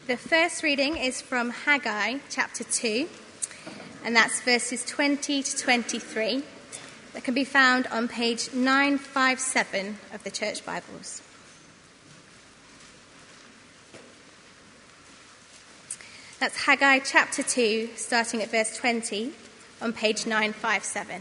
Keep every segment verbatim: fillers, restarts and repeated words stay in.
The first reading is from Haggai chapter two, and that's verses twenty to twenty-three. That can be found on page nine fifty-seven of the Church Bibles. That's Haggai chapter two, starting at verse twenty, on page nine fifty-seven.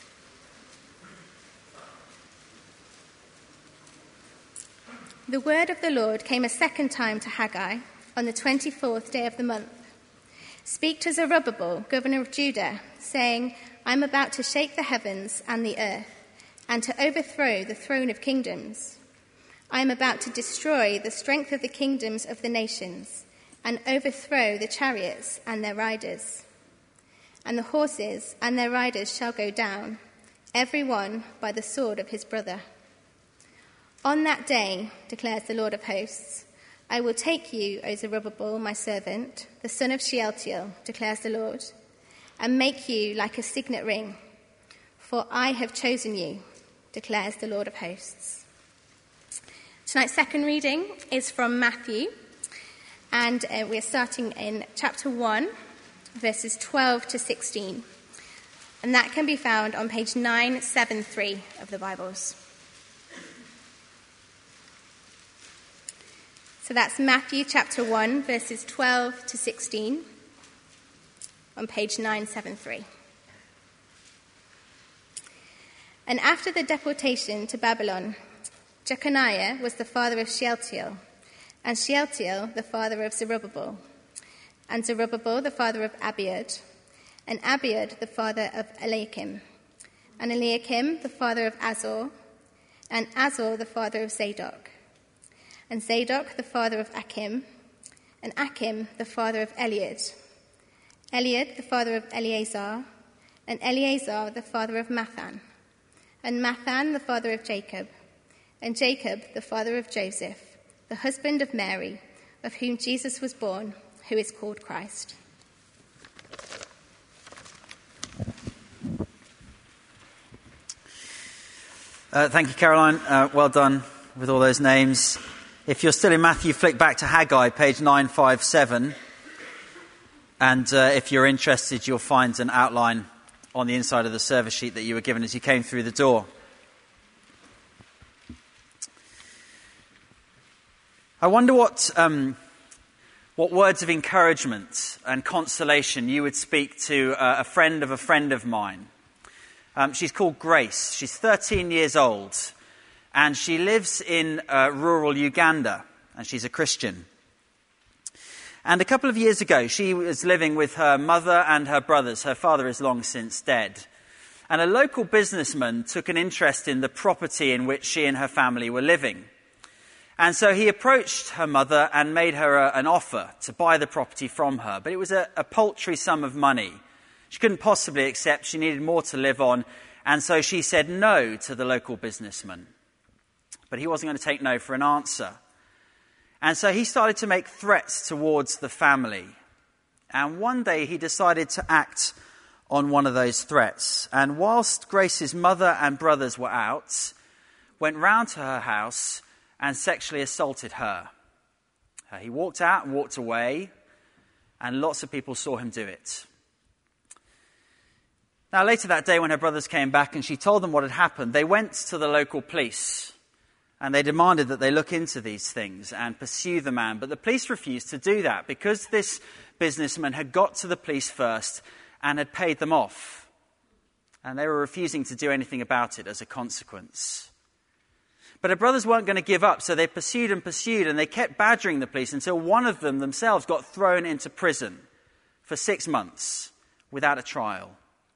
The word of the Lord came a second time to Haggai on the twenty-fourth day of the month. Speak to Zerubbabel, governor of Judah, saying, I am about to shake the heavens and the earth, and to overthrow the throne of kingdoms. I am about to destroy the strength of the kingdoms of the nations, and overthrow the chariots and their riders. And the horses and their riders shall go down, every one by the sword of his brother. On that day, declares the Lord of hosts, I will take you, O Zerubbabel, my servant, the son of Shealtiel, declares the Lord, and make you like a signet ring, for I have chosen you, declares the Lord of hosts. Tonight's second reading is from Matthew, and uh, we're starting in chapter one, verses twelve to sixteen, and that can be found on page nine seventy-three of the Bibles. So that's Matthew chapter one, verses twelve to sixteen, on page nine seventy-three. And after the deportation to Babylon, Jeconiah was the father of Shealtiel, and Shealtiel the father of Zerubbabel, and Zerubbabel the father of Abiud, and Abiud the father of Eliakim, and Eliakim the father of Azor, and Azor the father of Zadok, and Zadok the father of Achim, and Achim the father of Eliud, Eliud the father of Eleazar, and Eleazar the father of Mathan, and Mathan the father of Jacob, and Jacob the father of Joseph, the husband of Mary, of whom Jesus was born, who is called Christ. Uh, thank you, Caroline. Uh, well done with all those names. If you're still in Matthew, flick back to Haggai, page nine fifty-seven. And uh, if you're interested, you'll find an outline on the inside of the service sheet that you were given as you came through the door. I wonder what um, what words of encouragement and consolation you would speak to uh, a friend of a friend of mine. Um, she's called Grace. She's thirteen years old. And she lives in uh, rural Uganda, and she's a Christian. And a couple of years ago, she was living with her mother and her brothers. Her father is long since dead. And a local businessman took an interest in the property in which she and her family were living. And so he approached her mother and made her a, an offer to buy the property from her. But it was a, a paltry sum of money. She couldn't possibly accept. She needed more to live on. And so she said no to the local businessman. But he wasn't going to take no for an answer. And so he started to make threats towards the family. And one day he decided to act on one of those threats. And whilst Grace's mother and brothers were out, went round to her house and sexually assaulted her. Uh, he walked out and walked away, and lots of people saw him do it. Now, later that day when her brothers came back and she told them what had happened, they went to the local police. And they demanded that they look into these things and pursue the man. But the police refused to do that because this businessman had got to the police first and had paid them off. And they were refusing to do anything about it as a consequence. But her brothers weren't going to give up, so they pursued and pursued, and they kept badgering the police until one of them themselves got thrown into prison for six months without a trial.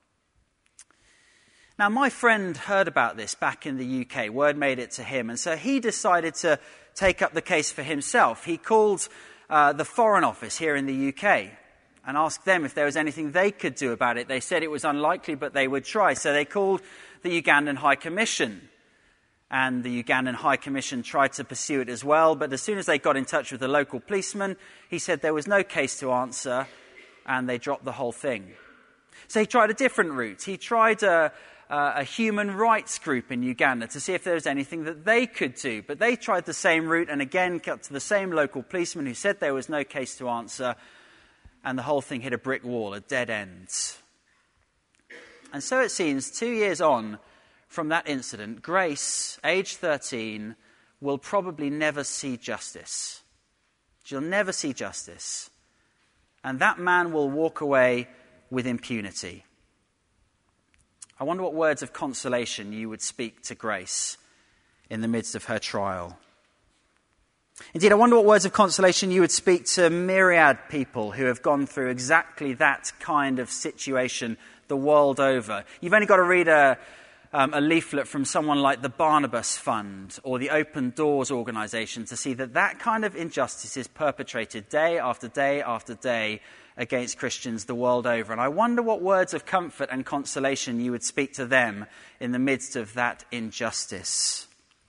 Now, my friend heard about this back in the U K. Word made it to him. And so he decided to take up the case for himself. He called uh, the Foreign Office here in the U K and asked them if there was anything they could do about it. They said it was unlikely, but they would try. So they called the Ugandan High Commission. And the Ugandan High Commission tried to pursue it as well. But as soon as they got in touch with the local policeman, he said there was no case to answer, and they dropped the whole thing. So he tried a different route. He tried a... uh, a human rights group in Uganda to see if there was anything that they could do. But they tried the same route and again got to the same local policeman who said there was no case to answer, and the whole thing hit a brick wall, a dead end. And so it seems, two years on from that incident, Grace, age thirteen, will probably never see justice. She'll never see justice. And that man will walk away with impunity. I wonder what words of consolation you would speak to Grace in the midst of her trial. Indeed, I wonder what words of consolation you would speak to myriad people who have gone through exactly that kind of situation the world over. You've only got to read a, um, a leaflet from someone like the Barnabas Fund or the Open Doors organisation to see that that kind of injustice is perpetrated day after day after day against Christians the world over. And I wonder what words of comfort and consolation you would speak to them in the midst of that injustice.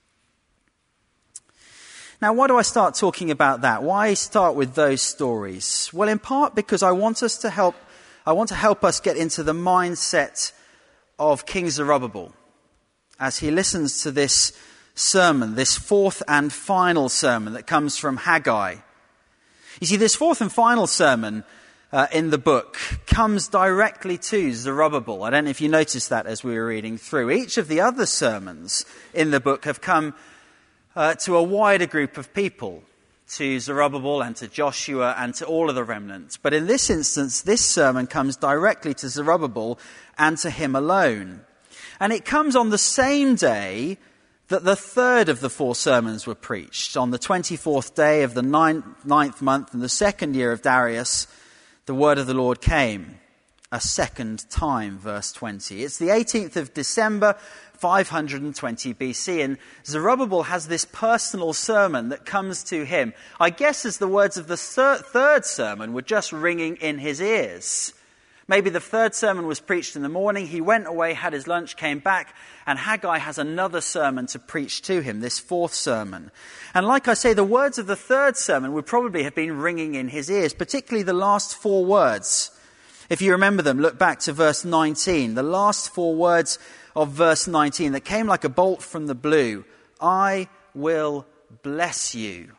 Now, why do I start talking about that? Why start with those stories? Well, in part because I want us to help, I want to help us get into the mindset of King Zerubbabel as he listens to this sermon, this fourth and final sermon that comes from Haggai. You see, this fourth and final sermon uh, in the book comes directly to Zerubbabel. I don't know if you noticed that as we were reading through. Each of the other sermons in the book have come Uh, to a wider group of people, to Zerubbabel and to Joshua and to all of the remnants. But in this instance, this sermon comes directly to Zerubbabel and to him alone. And it comes on the same day that the third of the four sermons were preached. On the twenty-fourth day of the ninth, ninth month in the second year of Darius, the word of the Lord came a second time, verse twenty. It's the eighteenth of December, five hundred twenty B C, and Zerubbabel has this personal sermon that comes to him. I guess as the words of the thir- third sermon were just ringing in his ears. Maybe the third sermon was preached in the morning, he went away, had his lunch, came back, and Haggai has another sermon to preach to him, this fourth sermon. And like I say, the words of the third sermon would probably have been ringing in his ears, particularly the last four words. If you remember them, look back to verse nineteen, the last four words of verse nineteen that came like a bolt from the blue. I will bless you.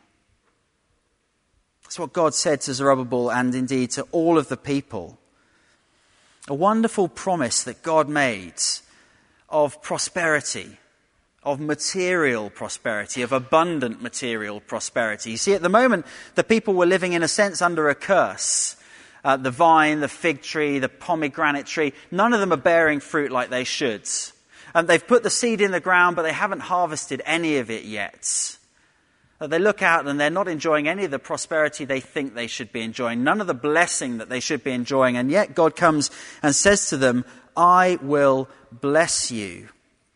That's what God said to Zerubbabel and indeed to all of the people. A wonderful promise that God made of prosperity, of material prosperity, of abundant material prosperity. You see, at the moment, the people were living in a sense under a curse. Uh, the vine, the fig tree, the pomegranate tree, none of them are bearing fruit like they should. And they've put the seed in the ground, but they haven't harvested any of it yet. Uh, they look out and they're not enjoying any of the prosperity they think they should be enjoying, none of the blessing that they should be enjoying. And yet God comes and says to them, I will bless you.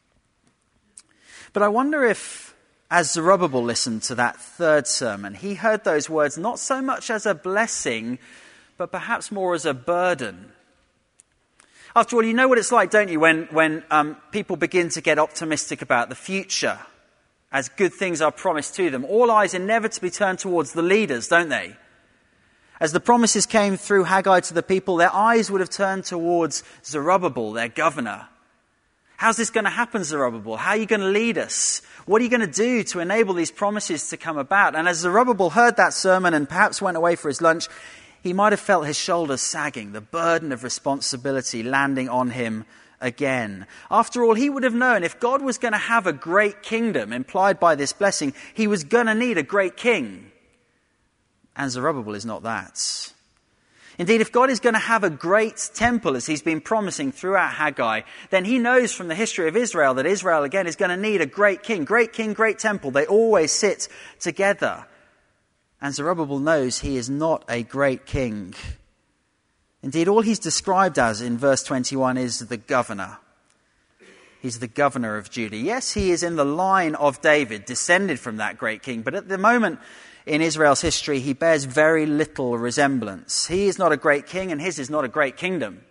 But I wonder if, as Zerubbabel listened to that third sermon, he heard those words not so much as a blessing, but perhaps more as a burden. After all, you know what it's like, don't you, when, when um, people begin to get optimistic about the future, as good things are promised to them. All eyes inevitably turn towards the leaders, don't they? As the promises came through Haggai to the people, their eyes would have turned towards Zerubbabel, their governor. How's this going to happen, Zerubbabel? How are you going to lead us? What are you going to do to enable these promises to come about? And as Zerubbabel heard that sermon and perhaps went away for his lunch, he might have felt his shoulders sagging, the burden of responsibility landing on him again. After all, he would have known if God was going to have a great kingdom implied by this blessing, he was going to need a great king. And Zerubbabel is not that. Indeed, if God is going to have a great temple, as he's been promising throughout Haggai, then he knows from the history of Israel that Israel, again, is going to need a great king. Great king, great temple. They always sit together. And Zerubbabel knows he is not a great king. Indeed, all he's described as in verse twenty-one is the governor. He's the governor of Judah. Yes, he is in the line of David, descended from that great king. But at the moment in Israel's history, he bears very little resemblance. He is not a great king, and his is not a great kingdom.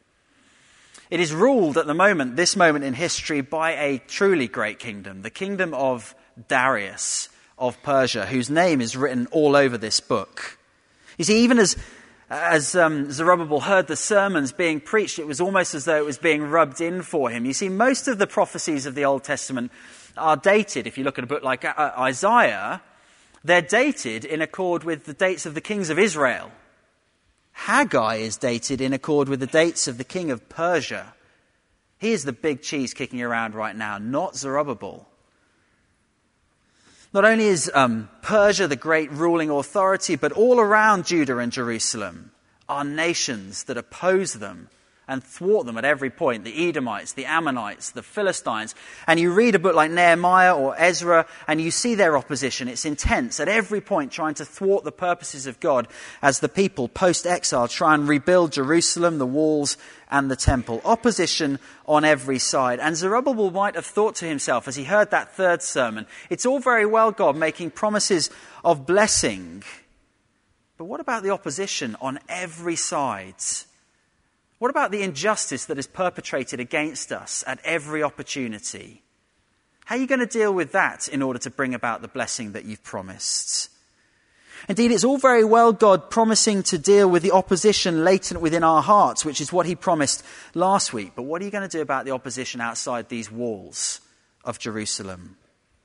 It is ruled at the moment, this moment in history, by a truly great kingdom, the kingdom of Darius of Persia, whose name is written all over this book. You see, even as As um, Zerubbabel heard the sermons being preached, it was almost as though it was being rubbed in for him. You see, most of the prophecies of the Old Testament are dated. If you look at a book like Isaiah, they're dated in accord with the dates of the kings of Israel. Haggai is dated in accord with the dates of the king of Persia. He is the big cheese kicking around right now, not Zerubbabel. Not only is um, Persia the great ruling authority, but all around Judah and Jerusalem are nations that oppose them and thwart them at every point. The Edomites, the Ammonites, the Philistines. And you read a book like Nehemiah or Ezra and you see their opposition. It's intense at every point, trying to thwart the purposes of God as the people post-exile try and rebuild Jerusalem, the walls and the temple. Opposition on every side. And Zerubbabel might have thought to himself as he heard that third sermon, it's all very well, God, making promises of blessing. But what about the opposition on every side? What about the injustice that is perpetrated against us at every opportunity? How are you going to deal with that in order to bring about the blessing that you've promised? Indeed, it's all very well God promising to deal with the opposition latent within our hearts, which is what he promised last week. But what are you going to do about the opposition outside these walls of Jerusalem?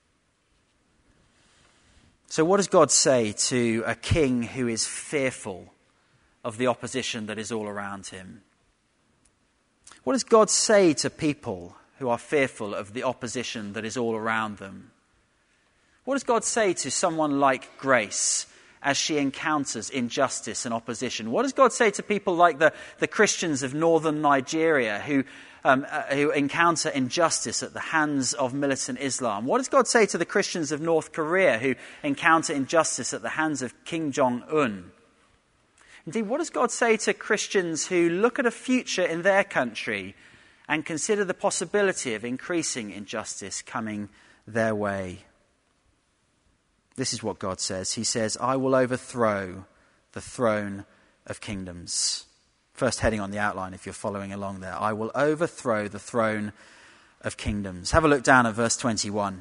So what does God say to a king who is fearful of the opposition that is all around him? What does God say to people who are fearful of the opposition that is all around them? What does God say to someone like Grace as she encounters injustice and opposition? What does God say to people like the, the Christians of northern Nigeria who, um, uh, who encounter injustice at the hands of militant Islam? What does God say to the Christians of North Korea who encounter injustice at the hands of Kim Jong-un? Indeed, what does God say to Christians who look at a future in their country and consider the possibility of increasing injustice coming their way? This is what God says. He says, I will overthrow the throne of kingdoms. First heading on the outline, if you're following along there. I will overthrow the throne of kingdoms. Have a look down at verse twenty-one.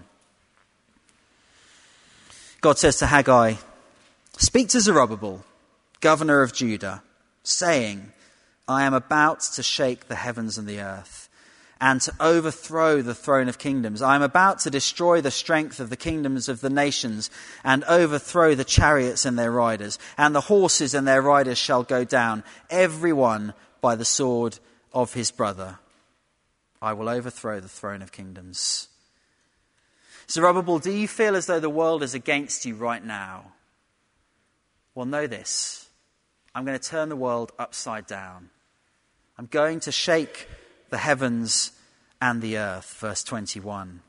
God says to Haggai, speak to Zerubbabel, governor of Judah, saying, I am about to shake the heavens and the earth, and to overthrow the throne of kingdoms. I am about to destroy the strength of the kingdoms of the nations, and overthrow the chariots and their riders, and the horses and their riders shall go down, every one by the sword of his brother. I will overthrow the throne of kingdoms. Zerubbabel, do you feel as though the world is against you right now? Well, know this. I'm going to turn the world upside down. I'm going to shake the heavens and the earth. Verse twenty-one.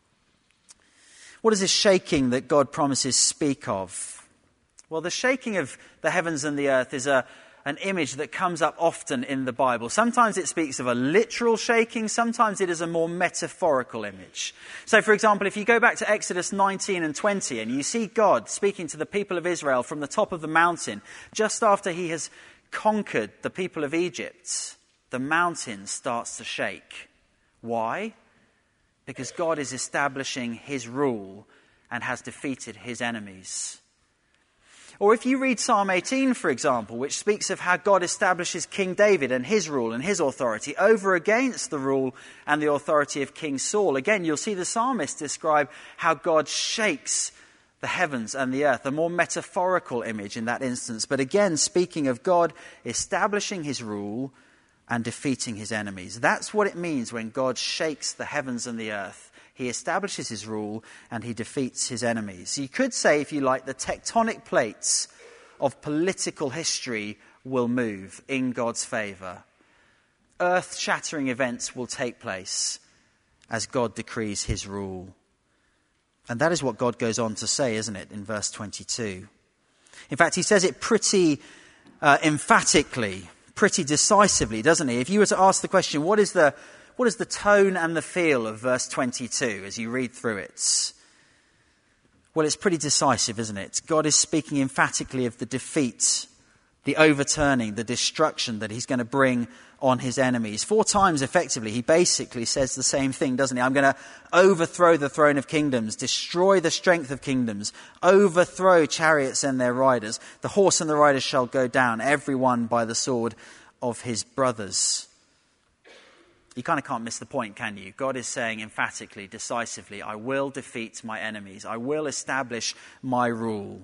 What does this shaking that God promises speak of? Well, the shaking of the heavens and the earth is a, an image that comes up often in the Bible. Sometimes it speaks of a literal shaking. Sometimes it is a more metaphorical image. So, for example, if you go back to Exodus nineteen and twenty and you see God speaking to the people of Israel from the top of the mountain, just after he has conquered the people of Egypt, the mountain starts to shake. Why? Because God is establishing his rule and has defeated his enemies. Or if you read Psalm eighteen, for example, which speaks of how God establishes King David and his rule and his authority over against the rule and the authority of King Saul, again, you'll see the psalmist describe how God shakes the heavens and the earth, a more metaphorical image in that instance. But again, speaking of God establishing his rule and defeating his enemies. That's what it means when God shakes the heavens and the earth. He establishes his rule and he defeats his enemies. You could say, if you like, the tectonic plates of political history will move in God's favour. Earth-shattering events will take place as God decrees his rule. And that is what God goes on to say, isn't it, in verse twenty-two. In fact, he says it pretty uh, emphatically, pretty decisively, doesn't he? If you were to ask the question, what is the what is the tone and the feel of verse twenty-two as you read through it? Well, it's pretty decisive, isn't it? God is speaking emphatically of the defeat the overturning, the destruction that he's going to bring on his enemies. Four times, effectively, he basically says the same thing, doesn't he? I'm going to overthrow the throne of kingdoms, destroy the strength of kingdoms, overthrow chariots and their riders. The horse and the rider shall go down, every one by the sword of his brothers. You kind of can't miss the point, can you? God is saying emphatically, decisively, I will defeat my enemies. I will establish my rule.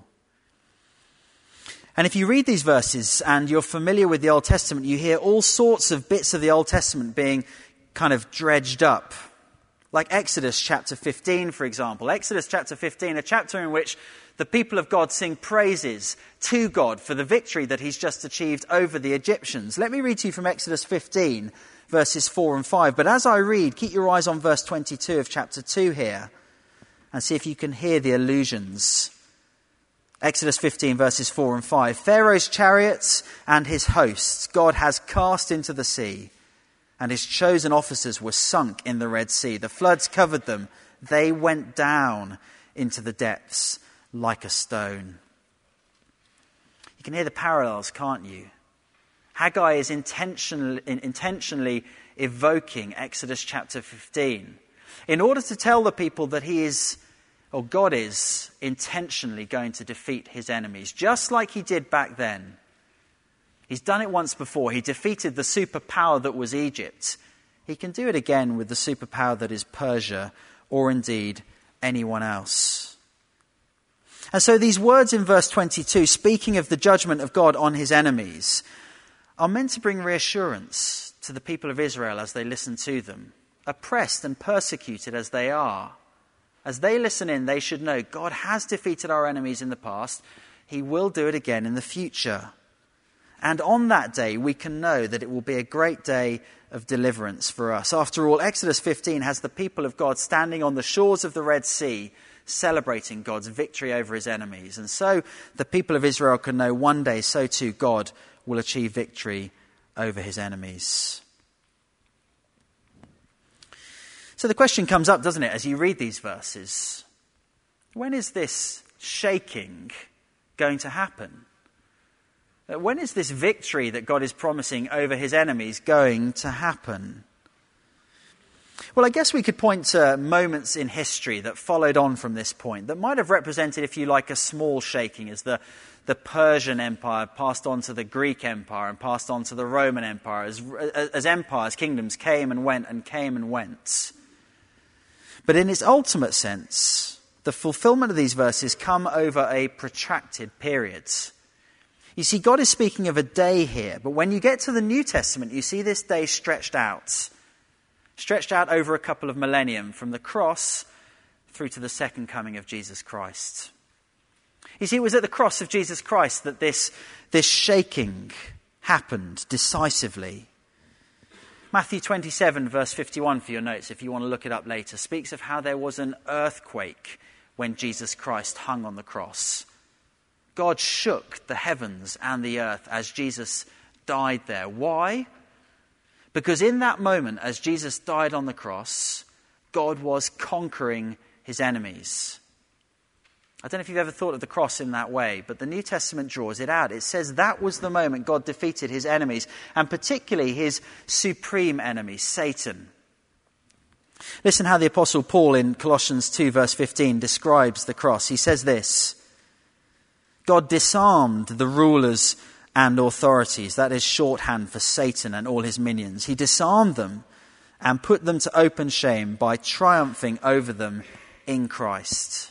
And if you read these verses and you're familiar with the Old Testament, you hear all sorts of bits of the Old Testament being kind of dredged up. Like Exodus chapter fifteen, for example. Exodus chapter fifteen, a chapter in which the people of God sing praises to God for the victory that he's just achieved over the Egyptians. Let me read to you from Exodus fifteen, verses four and five. But as I read, keep your eyes on verse twenty-two of chapter two here and see if you can hear the allusions. Exodus fifteen, verses four and five. Pharaoh's chariots and his hosts God has cast into the sea, and his chosen officers were sunk in the Red Sea. The floods covered them. They went down into the depths like a stone. You can hear the parallels, can't you? Haggai is intentionally, intentionally evoking Exodus chapter fifteen in order to tell the people that he is, or God is, intentionally going to defeat his enemies, just like he did back then. He's done it once before. He defeated the superpower that was Egypt. He can do it again with the superpower that is Persia, or indeed anyone else. And so these words in verse twenty-two, speaking of the judgment of God on his enemies, are meant to bring reassurance to the people of Israel as they listen to them, oppressed and persecuted as they are. As they listen in, they should know God has defeated our enemies in the past. He will do it again in the future. And on that day, we can know that it will be a great day of deliverance for us. After all, Exodus fifteen has the people of God standing on the shores of the Red Sea, celebrating God's victory over his enemies. And so the people of Israel can know one day, so too God will achieve victory over his enemies. So the question comes up, doesn't it, as you read these verses? When is this shaking going to happen? When is this victory that God is promising over his enemies going to happen? Well, I guess we could point to moments in history that followed on from this point that might have represented, if you like, a small shaking as the, the Persian Empire passed on to the Greek Empire and passed on to the Roman Empire, as, as empires, kingdoms came and went and came and went. But in its ultimate sense, the fulfillment of these verses come over a protracted period. You see, God is speaking of a day here, but when you get to the New Testament, you see this day stretched out. Stretched out over a couple of millennium, from the cross through to the second coming of Jesus Christ. You see, it was at the cross of Jesus Christ that this, this shaking happened decisively. Matthew twenty-seven, verse fifty-one, for your notes, if you want to look it up later, speaks of how there was an earthquake when Jesus Christ hung on the cross. God shook the heavens and the earth as Jesus died there. Why? Because in that moment, as Jesus died on the cross, God was conquering his enemies. I don't know if you've ever thought of the cross in that way, but the New Testament draws it out. It says that was the moment God defeated his enemies, and particularly his supreme enemy, Satan. Listen how the Apostle Paul in Colossians two, verse fifteen, describes the cross. He says this: God disarmed the rulers and authorities, that is shorthand for Satan and all his minions. He disarmed them and put them to open shame by triumphing over them in Christ.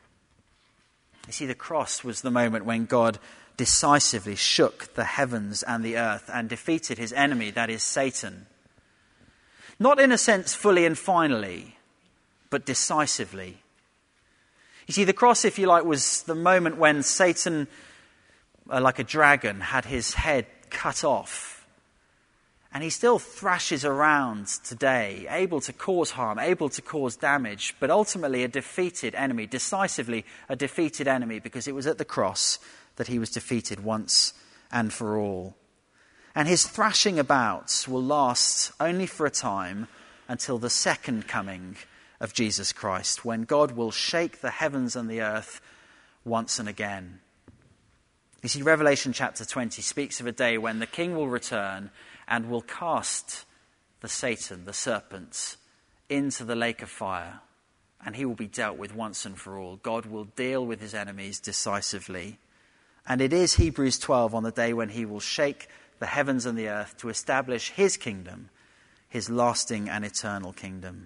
You see, the cross was the moment when God decisively shook the heavens and the earth and defeated his enemy, that is Satan. Not in a sense fully and finally, but decisively. You see, the cross, if you like, was the moment when Satan, uh, like a dragon, had his head cut off. And he still thrashes around today, able to cause harm, able to cause damage, but ultimately a defeated enemy, decisively a defeated enemy, because it was at the cross that he was defeated once and for all. And his thrashing about will last only for a time until the second coming of Jesus Christ, when God will shake the heavens and the earth once and again. You see, Revelation chapter twenty speaks of a day when the king will return and will cast the Satan, the serpent, into the lake of fire, and he will be dealt with once and for all. God will deal with his enemies decisively. And it is Hebrews twelve on the day when he will shake the heavens and the earth to establish his kingdom, his lasting and eternal kingdom.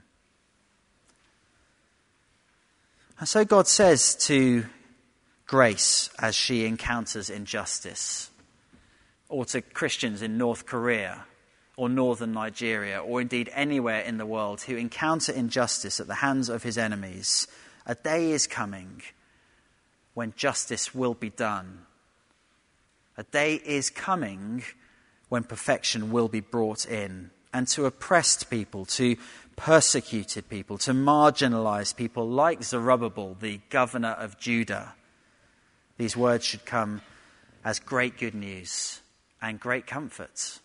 And so God says to Grace as she encounters injustice, or to Christians in North Korea or northern Nigeria, or indeed anywhere in the world who encounter injustice at the hands of his enemies, a day is coming when justice will be done. A day is coming when perfection will be brought in. And to oppressed people, to persecuted people, to marginalized people like Zerubbabel, the governor of Judah, these words should come as great good news and great comfort.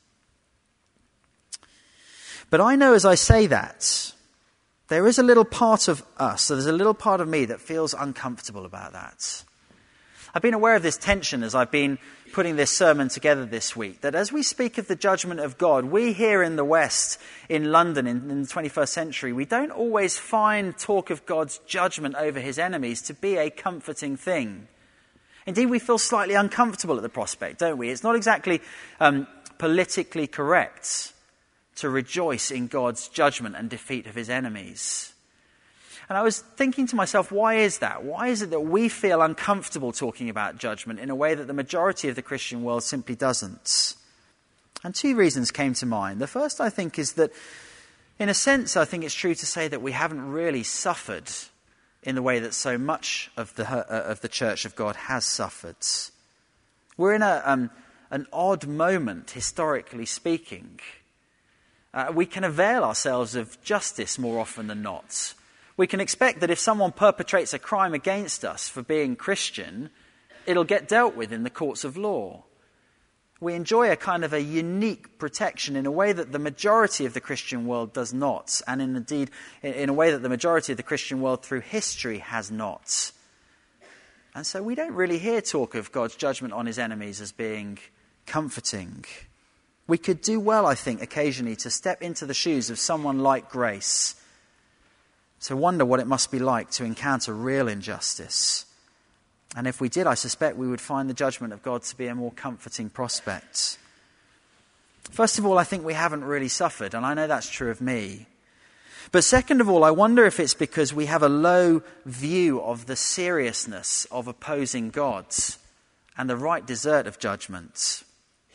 But I know as I say that, there is a little part of us, so there's a little part of me that feels uncomfortable about that. I've been aware of this tension as I've been putting this sermon together this week, that as we speak of the judgment of God, we here in the West, in London, in, in the twenty-first century, we don't always find talk of God's judgment over his enemies to be a comforting thing. Indeed, we feel slightly uncomfortable at the prospect, don't we? It's not exactly um, politically correct to rejoice in God's judgment and defeat of his enemies. And I was thinking to myself, why is that? Why is it that we feel uncomfortable talking about judgment in a way that the majority of the Christian world simply doesn't? And two reasons came to mind. The first, I think, is that, in a sense, I think it's true to say that we haven't really suffered in the way that so much of the uh, of the Church of God has suffered. We're in a um, an odd moment, historically speaking. Uh, we can avail ourselves of justice more often than not. We can expect that if someone perpetrates a crime against us for being Christian, it'll get dealt with in the courts of law. We enjoy a kind of a unique protection in a way that the majority of the Christian world does not, and in, indeed in a way that the majority of the Christian world through history has not. And so we don't really hear talk of God's judgment on his enemies as being comforting. We could do well, I think, occasionally to step into the shoes of someone like Grace, to wonder what it must be like to encounter real injustice. And if we did, I suspect we would find the judgment of God to be a more comforting prospect. First of all, I think we haven't really suffered, and I know that's true of me. But second of all, I wonder if it's because we have a low view of the seriousness of opposing God and the right desert of judgment.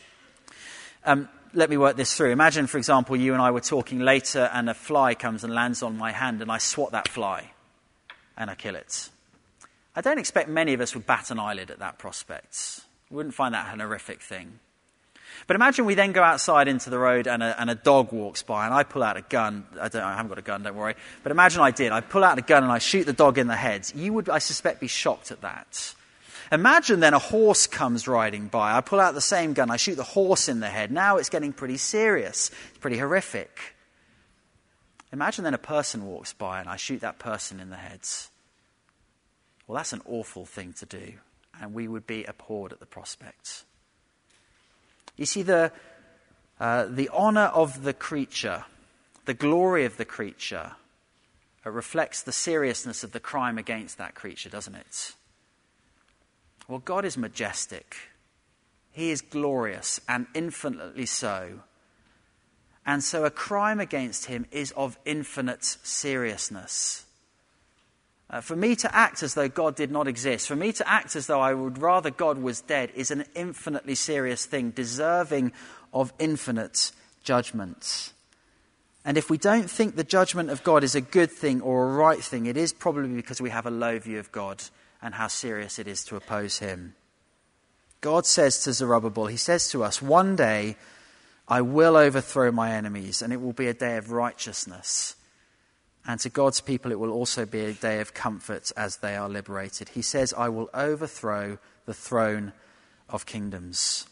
Um, let me work this through. Imagine, for example, you and I were talking later and a fly comes and lands on my hand and I swat that fly and I kill it. I don't expect many of us would bat an eyelid at that prospect. We wouldn't find that an horrific thing. But imagine we then go outside into the road and a, and a dog walks by and I pull out a gun. I don't I haven't got a gun, don't worry. But imagine I did. I pull out a gun and I shoot the dog in the head. You would, I suspect, be shocked at that. Imagine then a horse comes riding by. I pull out the same gun. I shoot the horse in the head. Now it's getting pretty serious. It's pretty horrific. Imagine then a person walks by and I shoot that person in the head. Well, that's an awful thing to do, and we would be abhorred at the prospect. You see, the uh, the honour of the creature, the glory of the creature, it reflects the seriousness of the crime against that creature, doesn't it? Well, God is majestic. He is glorious, and infinitely so. And so a crime against him is of infinite seriousness. Uh, for me to act as though God did not exist, for me to act as though I would rather God was dead, is an infinitely serious thing, deserving of infinite judgment. And if we don't think the judgment of God is a good thing or a right thing, it is probably because we have a low view of God and how serious it is to oppose him. God says to Zerubbabel, he says to us, one day I will overthrow my enemies, and it will be a day of righteousness. And to God's people, it will also be a day of comfort as they are liberated. He says, I will overthrow the throne of kingdoms.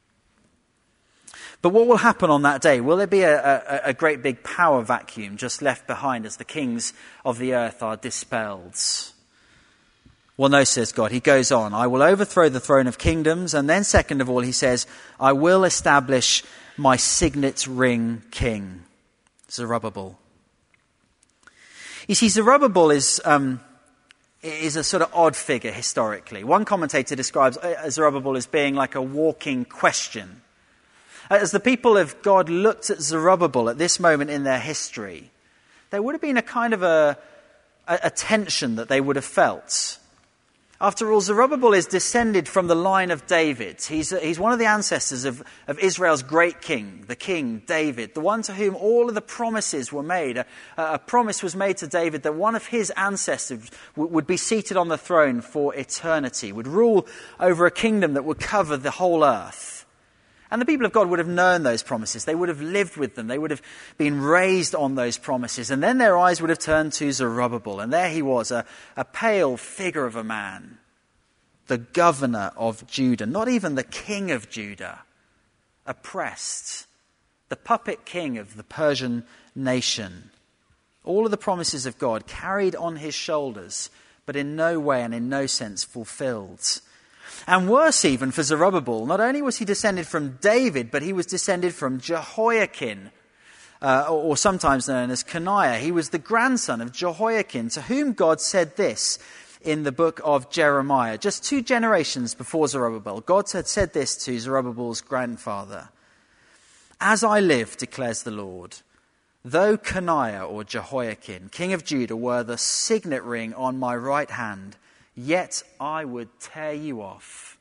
But what will happen on that day? Will there be a, a, a great big power vacuum just left behind as the kings of the earth are dispelled? Well, no, says God. He goes on, I will overthrow the throne of kingdoms. And then second of all, he says, I will establish my signet ring king, Zerubbabel. You see, Zerubbabel is, um, is a sort of odd figure historically. One commentator describes Zerubbabel as being like a walking question. As the people of God looked at Zerubbabel at this moment in their history, there would have been a kind of a, a, a tension that they would have felt. After all, Zerubbabel is descended from the line of David. He's, he's one of the ancestors of, of Israel's great king, the king David, the one to whom all of the promises were made. A, a promise was made to David that one of his ancestors w- would be seated on the throne for eternity, would rule over a kingdom that would cover the whole earth. And the people of God would have known those promises. They would have lived with them. They would have been raised on those promises. And then their eyes would have turned to Zerubbabel. And there he was, a, a pale figure of a man, the governor of Judah, not even the king of Judah, oppressed, the puppet king of the Persian nation. All of the promises of God carried on his shoulders, but in no way and in no sense fulfilled. And worse even for Zerubbabel, not only was he descended from David, but he was descended from Jehoiakim, uh, or sometimes known as Coniah. He was the grandson of Jehoiakim, to whom God said this in the book of Jeremiah. Just two generations before Zerubbabel, God had said this to Zerubbabel's grandfather. As I live, declares the Lord, though Coniah or Jehoiakim, king of Judah, were the signet ring on my right hand, yet I would tear you off.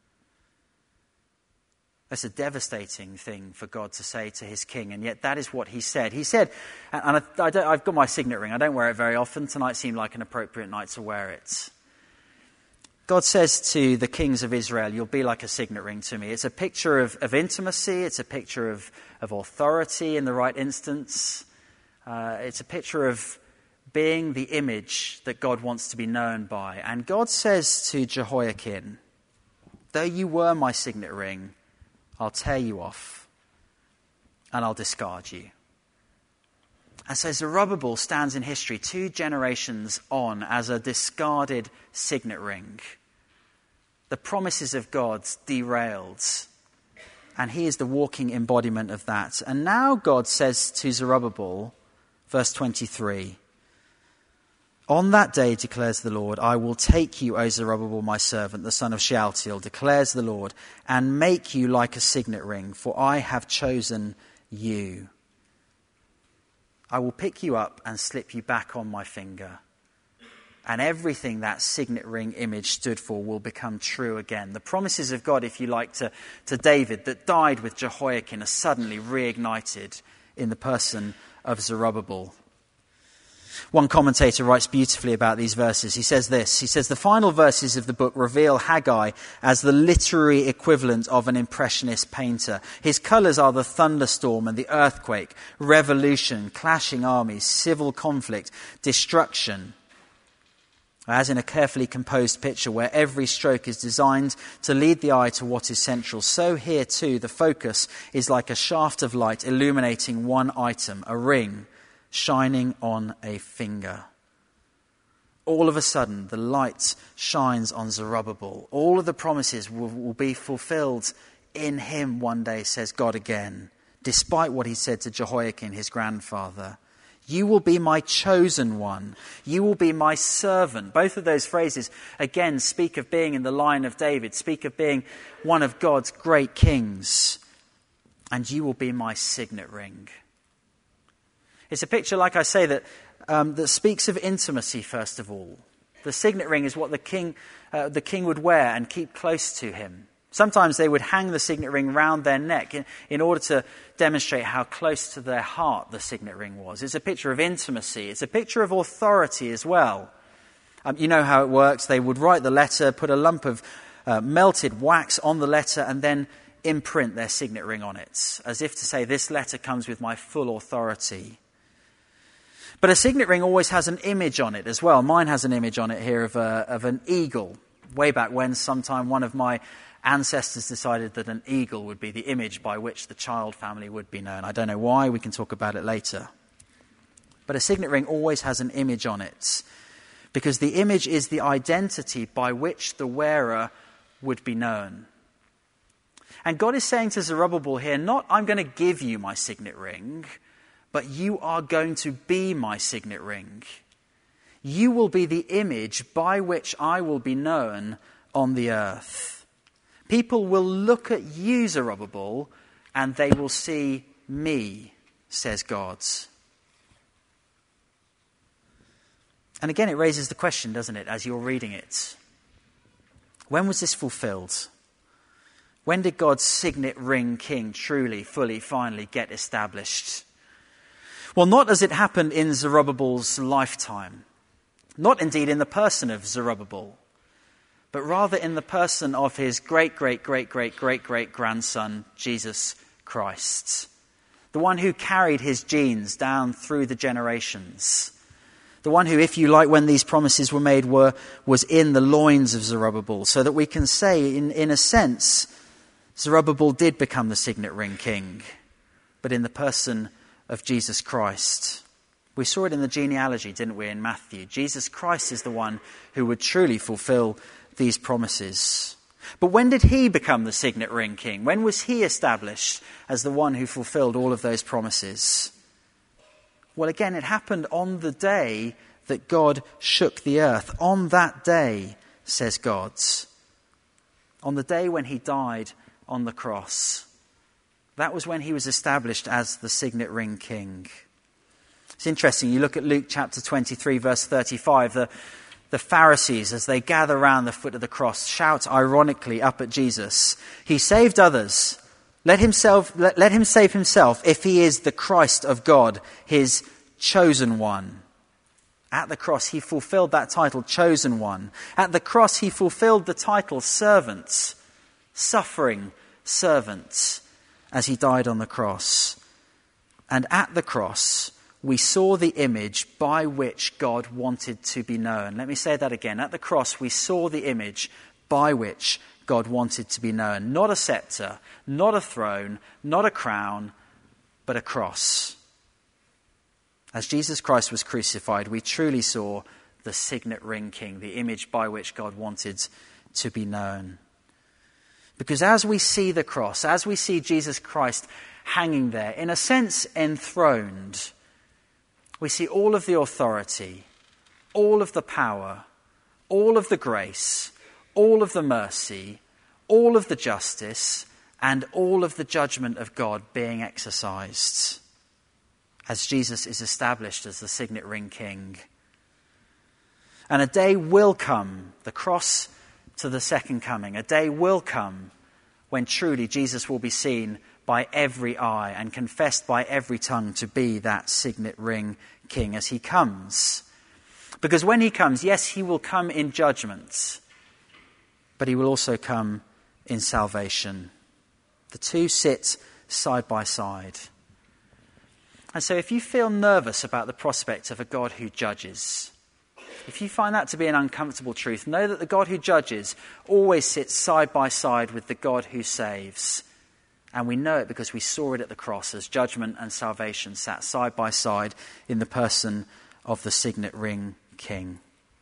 That's a devastating thing for God to say to his king, and yet that is what he said. He said, and I, I don't, I've got my signet ring. I don't wear it very often. Tonight seemed like an appropriate night to wear it. God says to the kings of Israel, you'll be like a signet ring to me. It's a picture of, of intimacy. It's a picture of, of authority in the right instance. Uh, it's a picture of being the image that God wants to be known by. And God says to Jehoiakim, though you were my signet ring, I'll tear you off and I'll discard you. And so Zerubbabel stands in history two generations on as a discarded signet ring. The promises of God derailed, and he is the walking embodiment of that. And now God says to Zerubbabel, verse twenty-three, on that day, declares the Lord, I will take you, O Zerubbabel, my servant, the son of Shealtiel, declares the Lord, and make you like a signet ring, for I have chosen you. I will pick you up and slip you back on my finger. And everything that signet ring image stood for will become true again. The promises of God, if you like, to, to David that died with Jehoiakim are suddenly reignited in the person of Zerubbabel. One commentator writes beautifully about these verses. He says this, he says, the final verses of the book reveal Haggai as the literary equivalent of an impressionist painter. His colours are the thunderstorm and the earthquake, revolution, clashing armies, civil conflict, destruction. As in a carefully composed picture where every stroke is designed to lead the eye to what is central, so here too the focus is like a shaft of light illuminating one item, a ring, shining on a finger. All of a sudden, the light shines on Zerubbabel. All of the promises will, will be fulfilled in him one day, says God again, despite what he said to Jehoiakim, his grandfather. You will be my chosen one. You will be my servant. Both of those phrases, again, speak of being in the line of David, speak of being one of God's great kings. And you will be my signet ring. It's a picture, like I say, that um, that speaks of intimacy, first of all. The signet ring is what the king, uh, the king would wear and keep close to him. Sometimes they would hang the signet ring round their neck in, in order to demonstrate how close to their heart the signet ring was. It's a picture of intimacy. It's a picture of authority as well. Um, you know how it works. They would write the letter, put a lump of uh, melted wax on the letter, and then imprint their signet ring on it, as if to say, this letter comes with my full authority. But a signet ring always has an image on it as well. Mine has an image on it here of, a, of an eagle. Way back when, sometime one of my ancestors decided that an eagle would be the image by which the child family would be known. I don't know why. We can talk about it later. But a signet ring always has an image on it. because the image is the identity by which the wearer would be known. And God is saying to Zerubbabel here, not I'm going to give you my signet ring, but you are going to be my signet ring. You will be the image by which I will be known on the earth. People will look at you, Zerubbabel, and they will see me, says God. And again, it raises the question, doesn't it, as you're reading it? When was this fulfilled? When did God's signet ring king truly, fully, finally get established? Well, not as it happened in Zerubbabel's lifetime. Not indeed in the person of Zerubbabel, but rather in the person of his great, great, great, great, great, great grandson, Jesus Christ. The one who carried his genes down through the generations. The one who, if you like, when these promises were made, were was in the loins of Zerubbabel. So that we can say, in, in a sense, Zerubbabel did become the signet ring king, but in the person of Jesus Christ. We saw it in the genealogy, didn't we, in Matthew? Jesus Christ is the one who would truly fulfill these promises. But when did he become the signet ring king? When was he established as the one who fulfilled all of those promises? Well, again, it happened on the day that God shook the earth. On that day, says God. On the day when he died on the cross. That was when he was established as the signet ring king. It's interesting, you look at Luke chapter twenty-three, verse thirty-five, the, the Pharisees, as they gather round the foot of the cross, shout ironically up at Jesus, "He saved others. Let himself, let, let him save himself if he is the Christ of God, his chosen one." At the cross, he fulfilled that title, chosen one. At the cross, he fulfilled the title, servants, suffering servants, as he died on the cross. And at the cross, we saw the image by which God wanted to be known. Let me say that again. At the cross, we saw the image by which God wanted to be known. Not a scepter, not a throne, not a crown, but a cross. As Jesus Christ was crucified, we truly saw the signet ring king, the image by which God wanted to be known. Because as we see the cross, as we see Jesus Christ hanging there, in a sense enthroned, we see all of the authority, all of the power, all of the grace, all of the mercy, all of the justice, and all of the judgment of God being exercised as Jesus is established as the signet ring king. And a day will come, the cross to the second coming, a day will come when truly Jesus will be seen by every eye and confessed by every tongue to be that signet ring king as he comes. Because when he comes, yes, he will come in judgment, but he will also come in salvation. The two sit side by side. And so if you feel nervous about the prospect of a God who judges, if you find that to be an uncomfortable truth, know that the God who judges always sits side by side with the God who saves. And we know it because we saw it at the cross as judgment and salvation sat side by side in the person of the signet ring king.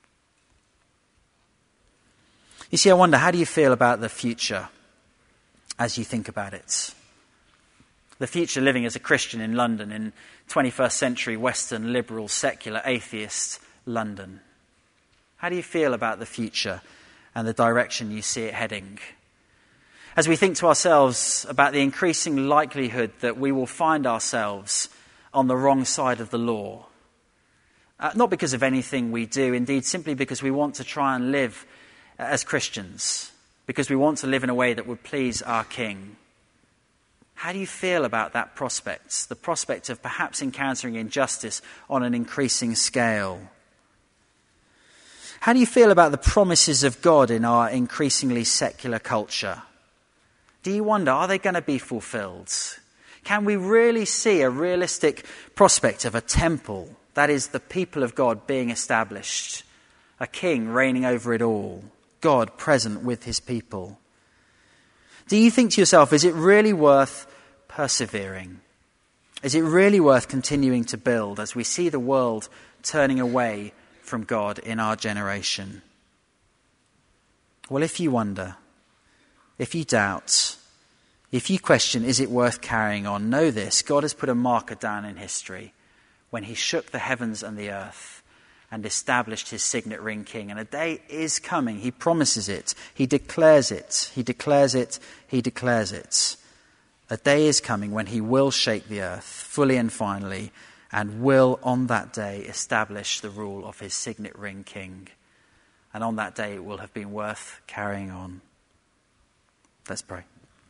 You see, I wonder, how do you feel about the future as you think about it? The future living as a Christian in London, in twenty-first century Western liberal secular atheist London. How do you feel about the future and the direction you see it heading? As we think to ourselves about the increasing likelihood that we will find ourselves on the wrong side of the law, uh, not because of anything we do, indeed simply because we want to try and live as Christians, because we want to live in a way that would please our King. How do you feel about that prospect, the prospect of perhaps encountering injustice on an increasing scale? How do you feel about the promises of God in our increasingly secular culture? Do you wonder, are they going to be fulfilled? Can we really see a realistic prospect of a temple, that is, the people of God being established, a king reigning over it all, God present with his people? Do you think to yourself, is it really worth persevering? Is it really worth continuing to build as we see the world turning away from God in our generation. Well, if you wonder, if you doubt, if you question, is it worth carrying on? Know this, God has put a marker down in history when he shook the heavens and the earth and established his signet ring king. And a day is coming. He promises it. He declares it. He declares it. He declares it. A day is coming when he will shake the earth fully and finally, and will on that day establish the rule of his signet ring king. And on that day it will have been worth carrying on. Let's pray.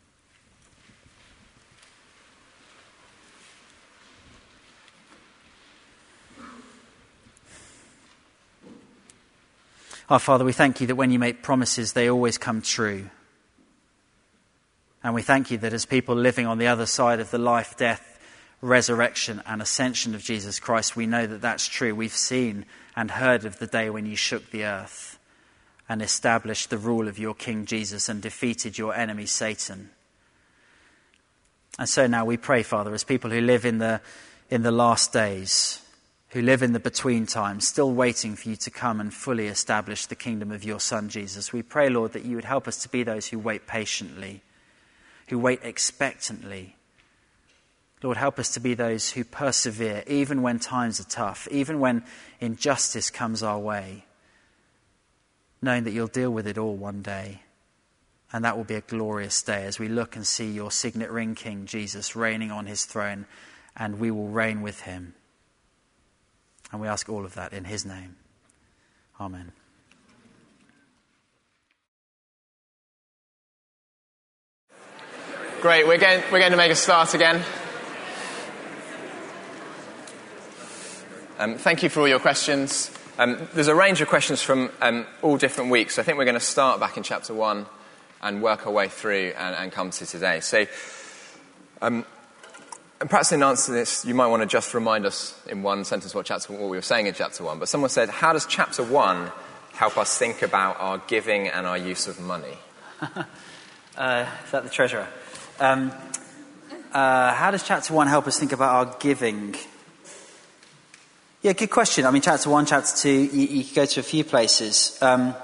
Our Father, we thank you that when you make promises, they always come true. And we thank you that as people living on the other side of the life, death, resurrection and ascension of Jesus Christ, we know that that's true. We've seen and heard of the day when you shook the earth and established the rule of your King Jesus and defeated your enemy Satan. And so now we pray, Father, as people who live in the in the last days, who live in the between times, still waiting for you to come and fully establish the kingdom of your Son Jesus, we pray, Lord, that you would help us to be those who wait patiently, who wait expectantly. Lord, help us to be those who persevere, even when times are tough, even when injustice comes our way, knowing that you'll deal with it all one day. And that will be a glorious day as we look and see your signet ring king, Jesus, reigning on his throne, and we will reign with him. And we ask all of that in his name. Amen. Great, we're going, we're going to make a start again. Um, thank you for all your questions. Um, there's a range of questions from um, all different weeks. So I think we're going to start back in chapter one and work our way through and, and come to today. So um, and perhaps in answer to this, you might want to just remind us in one sentence what, chapter, what we were saying in chapter one. But someone said, how does chapter one help us think about our giving and our use of money? uh, is that the treasurer? Um, uh, how does chapter one help us think about our giving? Yeah, good question. I mean, chapter one, chapter two, you, you could go to a few places. Um,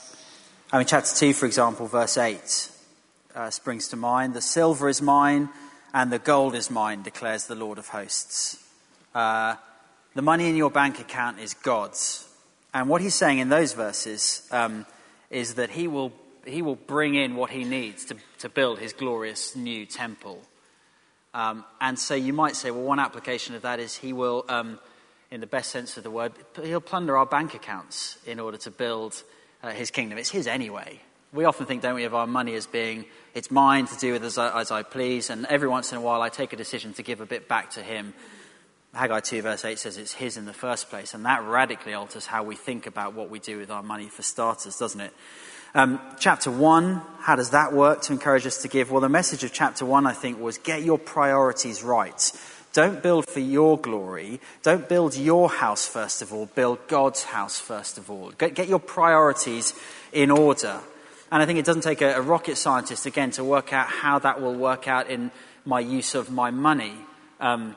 I mean, chapter two, for example, verse eight uh, springs to mind. The silver is mine and the gold is mine, declares the Lord of hosts. Uh, the money in your bank account is God's. And what he's saying in those verses um, is that he will he will bring in what he needs to, to build his glorious new temple. Um, and so you might say, well, one application of that is he will... Um, in the best sense of the word, he'll plunder our bank accounts in order to build uh, his kingdom. It's his anyway. We often think, don't we, of our money as being, it's mine to do with as I, as I please, and every once in a while I take a decision to give a bit back to him. Haggai two verse eight says it's his in the first place, and that radically alters how we think about what we do with our money for starters, doesn't it? Um, chapter one, how does that work to encourage us to give? Well, the message of chapter one, I think, was get your priorities right. Don't build for your glory. Don't build your house first of all. Build God's house first of all. Get, get your priorities in order. And I think it doesn't take a, a rocket scientist, again, to work out how that will work out in my use of my money. Um,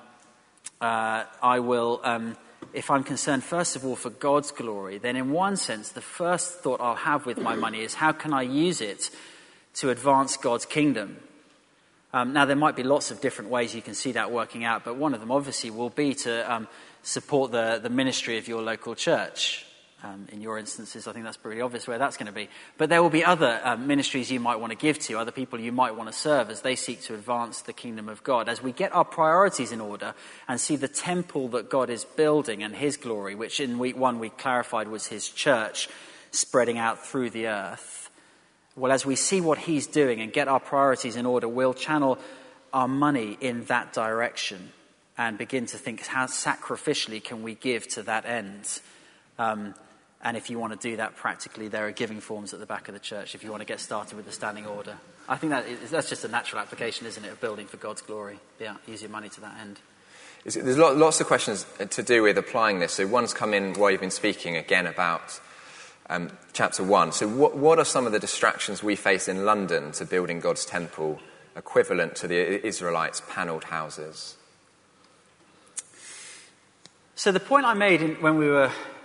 uh, I will, um, if I'm concerned first of all for God's glory, then in one sense, the first thought I'll have with my money is how can I use it to advance God's kingdom? Um, now, there might be lots of different ways you can see that working out, but one of them obviously will be to um, support the, the ministry of your local church. Um, in your instances, I think that's pretty obvious where that's going to be. But there will be other um, ministries you might want to give to, other people you might want to serve as they seek to advance the kingdom of God. As we get our priorities in order and see the temple that God is building and his glory, which in week one we clarified was his church spreading out through the earth. Well, as we see what he's doing and get our priorities in order, we'll channel our money in that direction and begin to think, how sacrificially can we give to that end? Um, and if you want to do that practically, there are giving forms at the back of the church if you want to get started with the standing order. I think that is, that's just a natural application, isn't it, of building for God's glory? Yeah, use your money to that end. There's lots of questions to do with applying this. So one's come in while you've been speaking again about Um, chapter one. So what, what are some of the distractions we face in London to building God's temple equivalent to the Israelites' panelled houses? So the point I made in, when we were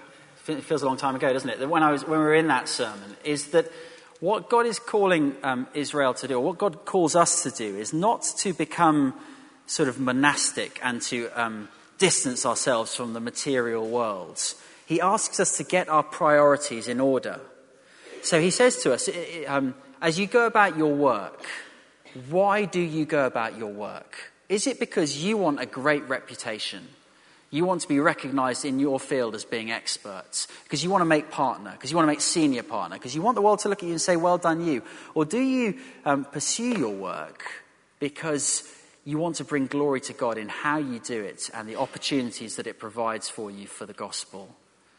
it feels a long time ago, doesn't it? That when I was when we were in that sermon, is that what God is calling um, Israel to do, or what God calls us to do, is not to become sort of monastic and to um, distance ourselves from the material world. He asks us to get our priorities in order. So he says to us, um, as you go about your work, why do you go about your work? Is it because you want a great reputation? You want to be recognized in your field as being experts? Because you want to make partner? Because you want to make senior partner? Because you want the world to look at you and say, well done you? Or do you um, pursue your work because you want to bring glory to God in how you do it and the opportunities that it provides for you for the gospel?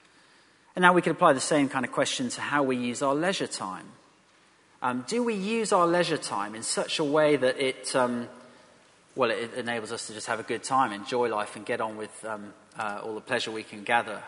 And now we can apply the same kind of question to how we use our leisure time. Um, do we use our leisure time in such a way that it, um, well, it enables us to just have a good time, enjoy life, and get on with um, uh, all the pleasure we can gather?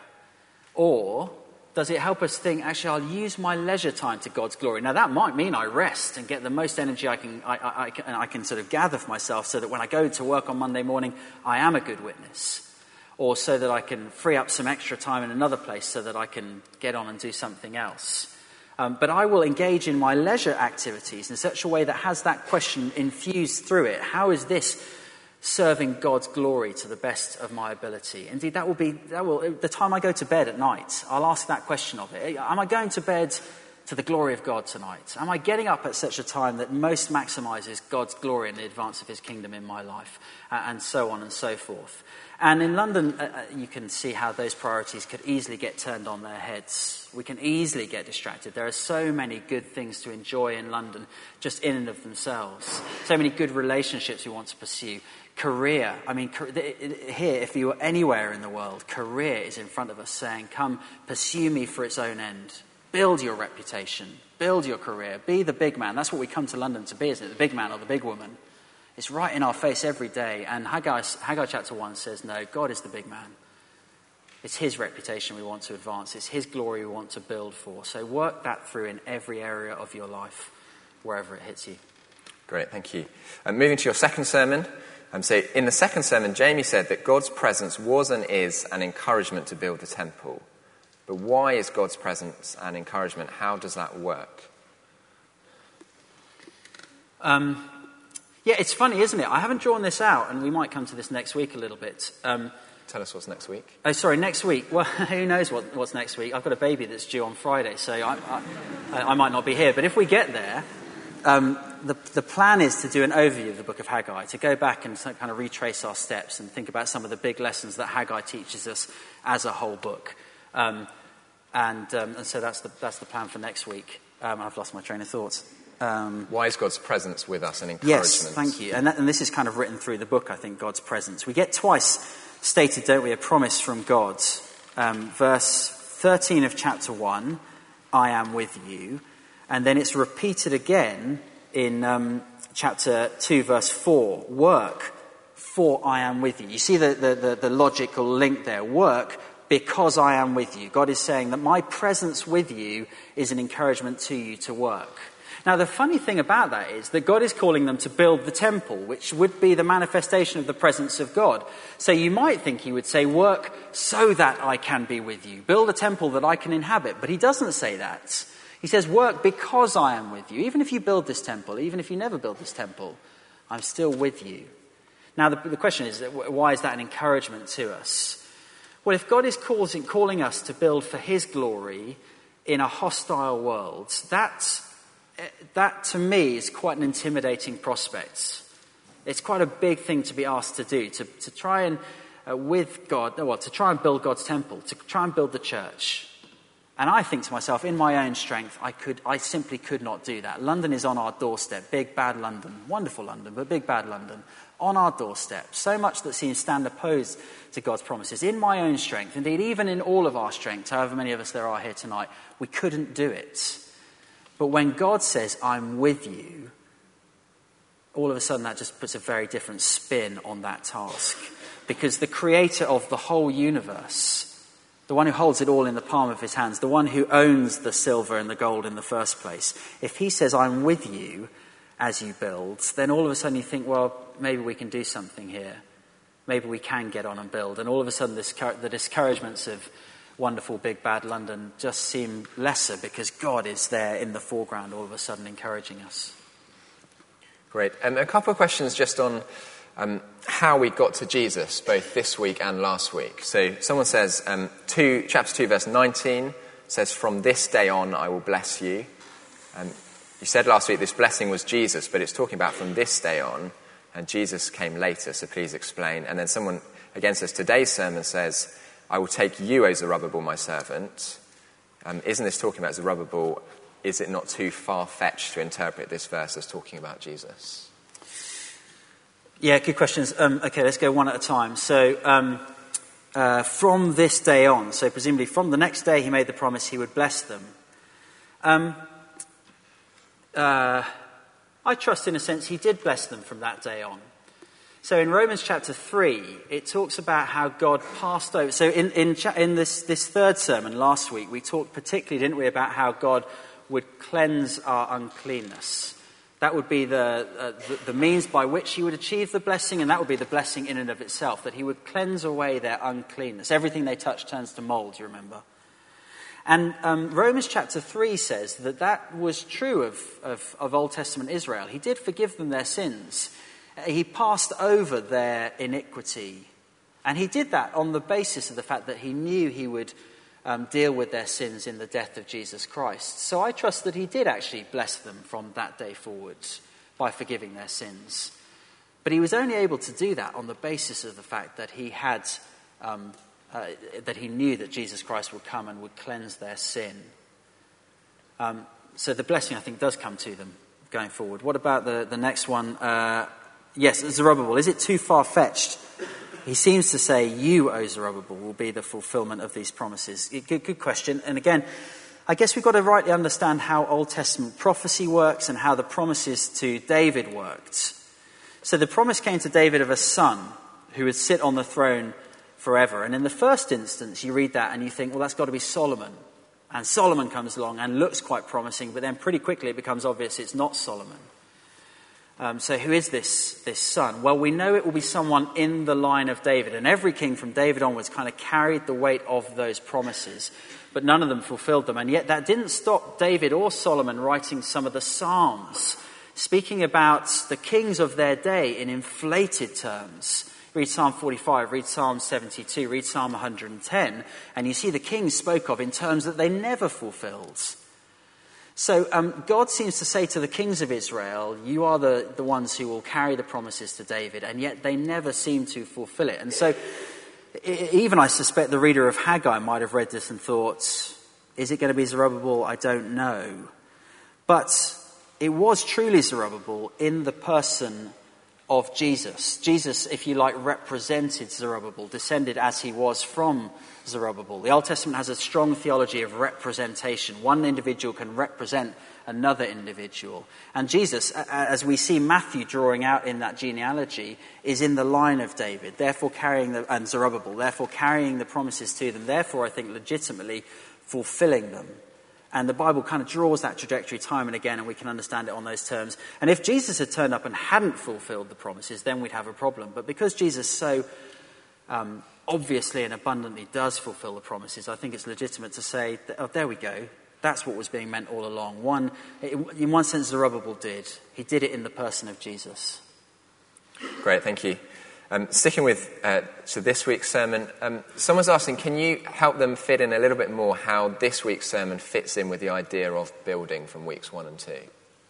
Or does it help us think, actually, I'll use my leisure time to God's glory? Now, that might mean I rest and get the most energy I can, I, I, I can, I can sort of gather for myself so that when I go to work on Monday morning, I am a good witness. Or so that I can free up some extra time in another place so that I can get on and do something else. Um, but I will engage in my leisure activities in such a way that has that question infused through it. How is this serving God's glory to the best of my ability? Indeed, that will be that will the time I go to bed at night. I'll ask that question of it. Am I going to bed to the glory of God tonight? Am I getting up at such a time that most maximizes God's glory and the advance of his kingdom in my life? Uh, and so on and so forth. And in London, uh, you can see how those priorities could easily get turned on their heads. We can easily get distracted. There are so many good things to enjoy in London, just in and of themselves. So many good relationships we want to pursue. Career. I mean, here, if you were anywhere in the world, career is in front of us saying, come, pursue me for its own end. Build your reputation. Build your career. Be the big man. That's what we come to London to be, isn't it? The big man or the big woman. It's right in our face every day. And Haggai, Haggai chapter one says, no, God is the big man. It's his reputation we want to advance. It's his glory we want to build for. So work that through in every area of your life, wherever it hits you. Great, thank you. And moving to your second sermon. Um, so in the second sermon, Jamie said that God's presence was and is an encouragement to build the temple. But why is God's presence an encouragement? How does that work? Um... Yeah, it's funny, isn't it? I haven't drawn this out, and we might come to this next week a little bit. Um, Tell us what's next week. Oh, sorry, next week. Well, who knows what, what's next week? I've got a baby that's due on Friday, so I, I, I might not be here. But if we get there, um, the, the plan is to do an overview of the book of Haggai, to go back and kind of retrace our steps and think about some of the big lessons that Haggai teaches us as a whole book. Um, and, um, and so that's the, that's the plan for next week. Um, I've lost my train of thought. Um, Why is God's presence with us an encouragement? Yes, thank you. And, that, and this is kind of written through the book, I think, God's presence. We get twice stated, don't we, a promise from God. Um, verse thirteen of chapter one, I am with you. And then it's repeated again in um, chapter two, verse four, work, for I am with you. You see the, the, the, the logical link there. Work, because I am with you. God is saying that my presence with you is an encouragement to you to work. Now, the funny thing about that is that God is calling them to build the temple, which would be the manifestation of the presence of God. So you might think he would say, work so that I can be with you. Build a temple that I can inhabit. But he doesn't say that. He says, work because I am with you. Even if you build this temple, even if you never build this temple, I'm still with you. Now, the, the question is, why is that an encouragement to us? Well, if God is causing, calling us to build for his glory in a hostile world, that's That, to me, is quite an intimidating prospect. It's quite a big thing to be asked to do, to, to try and, uh, with God, well, to try and build God's temple, to try and build the church. And I think to myself, in my own strength, I could, I simply could not do that. London is on our doorstep, big, bad London, wonderful London, but big, bad London, on our doorstep. So much that seems stand opposed to God's promises. In my own strength, indeed, even in all of our strength, however many of us there are here tonight, we couldn't do it. But when God says, I'm with you, all of a sudden that just puts a very different spin on that task. Because the creator of the whole universe, the one who holds it all in the palm of his hands, the one who owns the silver and the gold in the first place, if he says, I'm with you as you build, then all of a sudden you think, well, maybe we can do something here. Maybe we can get on and build. And all of a sudden this, the discouragements of wonderful big bad London just seem lesser because God is there in the foreground all of a sudden encouraging us. Great. Um, a couple of questions just on um, how we got to Jesus, both this week and last week. So someone says, um, two, chapter two, verse nineteen says, "From this day on I will bless you." Um, you said last week this blessing was Jesus, but it's talking about from this day on, and Jesus came later, so please explain. And then someone, again, says, today's sermon says, "I will take you, O Zerubbabel, my servant." Um, isn't this talking about Zerubbabel? Is it not too far-fetched to interpret this verse as talking about Jesus? Yeah, good questions. Um, okay, let's go one at a time. So, um, uh, from this day on, so presumably from the next day he made the promise he would bless them. Um, uh, I trust in a sense he did bless them from that day on. So in Romans chapter three, it talks about how God passed over. So in, in, in this, this third sermon last week, we talked particularly, didn't we, about how God would cleanse our uncleanness. That would be the, uh, the, the means by which he would achieve the blessing, and that would be the blessing in and of itself, that he would cleanse away their uncleanness. Everything they touch turns to mold, you remember. And um, Romans chapter three says that that was true of, of, of Old Testament Israel. He did forgive them their sins. He passed over their iniquity. And he did that on the basis of the fact that he knew he would um, deal with their sins in the death of Jesus Christ. So I trust that he did actually bless them from that day forwards by forgiving their sins. But he was only able to do that on the basis of the fact that he had, um, uh, that he knew that Jesus Christ would come and would cleanse their sin. Um, so the blessing, I think, does come to them going forward. What about the, the next one? Uh, yes, Zerubbabel. Is it too far-fetched? He seems to say, "You, O Zerubbabel, will be the fulfillment of these promises." Good, good question. And again, I guess we've got to rightly understand how Old Testament prophecy works and how the promises to David worked. So the promise came to David of a son who would sit on the throne forever. And in the first instance, you read that and you think, well, that's got to be Solomon. And Solomon comes along and looks quite promising, but then pretty quickly it becomes obvious it's not Solomon. Um, so who is this, this son? Well, we know it will be someone in the line of David. And every king from David onwards kind of carried the weight of those promises. But none of them fulfilled them. And yet that didn't stop David or Solomon writing some of the Psalms, speaking about the kings of their day in inflated terms. Read Psalm forty-five, read Psalm seventy-two, read Psalm one hundred ten, and you see the kings spoke of in terms that they never fulfilled. So um, God seems to say to the kings of Israel, you are the, the ones who will carry the promises to David, and yet they never seem to fulfill it. And so even I suspect the reader of Haggai might have read this and thought, is it going to be Zerubbabel? I don't know. But it was truly Zerubbabel in the person of Jesus. Jesus, if you like, represented Zerubbabel, descended as he was from Zerubbabel. The Old Testament has a strong theology of representation. One individual can represent another individual. And Jesus, as we see Matthew drawing out in that genealogy, is in the line of David, therefore carrying the, and Zerubbabel, therefore carrying the promises to them, therefore I think legitimately fulfilling them. And the Bible kind of draws that trajectory time and again, and we can understand it on those terms. And if Jesus had turned up and hadn't fulfilled the promises, then we'd have a problem. But because Jesus so um, obviously and abundantly does fulfill the promises, I think it's legitimate to say, that, oh, there we go. That's what was being meant all along. One, in one sense, Zerubbabel did. He did it in the person of Jesus. Great, thank you. Um, sticking with uh, so this week's sermon, um, someone's asking, can you help them fit in a little bit more how this week's sermon fits in with the idea of building from weeks one and two?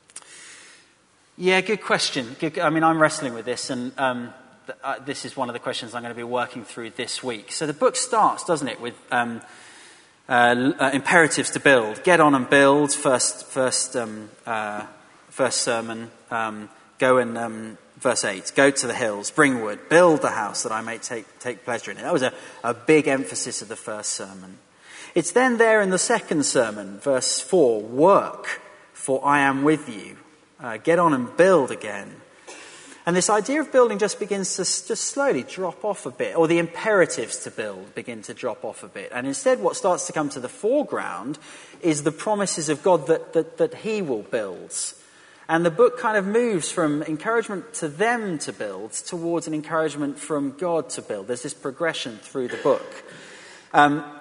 Yeah, good question. Good, I mean, I'm wrestling with this, and um, th- uh, this is one of the questions I'm going to be working through this week. So the book starts, doesn't it, with um, uh, uh, imperatives to build. Get on and build. First, first, um, uh, first sermon. Um, go and um, verse eight. Go to the hills, bring wood, build the house that I may take take pleasure in it. That was a, a big emphasis of the first sermon. It's then there in the second sermon, verse four. Work, for I am with you. Uh, get on and build again. And this idea of building just begins to just slowly drop off a bit, or the imperatives to build begin to drop off a bit. And instead what starts to come to the foreground is the promises of God that, that, that he will build. And the book kind of moves from encouragement to them to build towards an encouragement from God to build. There's this progression through the book. Um,